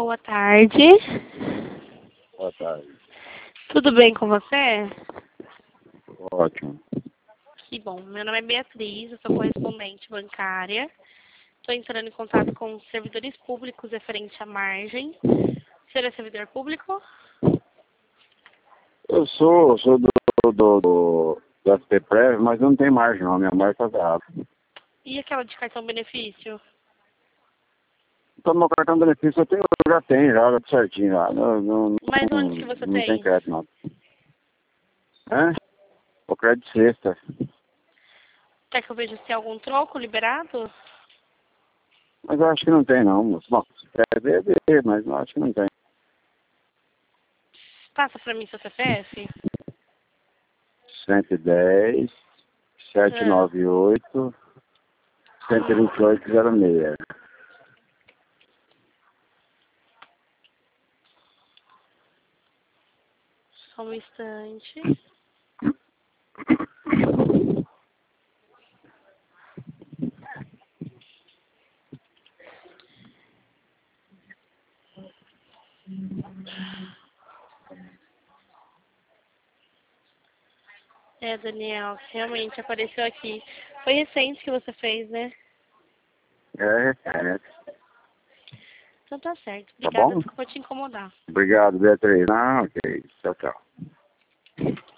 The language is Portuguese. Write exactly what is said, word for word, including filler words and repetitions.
Boa tarde. Boa tarde. Tudo bem com você? Ótimo. Que bom. Meu nome é Beatriz, eu sou correspondente bancária. Estou entrando em contato com os servidores públicos referente à margem. O senhor é servidor público? Eu sou, sou do, do, do, do S P Prev, mas não tem margem não, minha margem está errada. E aquela de cartão benefício? Então meu cartão de benefício eu, tenho, eu já tenho, já, tudo certinho já. Não, não, Mas não, onde que você não tem? tem crédito não. É? O crédito sexta. Quer que eu veja se tem algum troco liberado? Mas eu acho que não tem não, moço. Bom, se quer ver, vê, mas eu acho que não tem. Passa para mim seu C P F. cento e dez, setecentos e noventa e oito, cento e vinte e oito, zero seis. Só um instante. É, Daniel, realmente apareceu aqui. Foi recente que você fez, né? É, é. Então tá certo. Tá Obrigada, bom? desculpa te incomodar. Obrigado, Beatriz. Ah, ok. Tchau, tchau.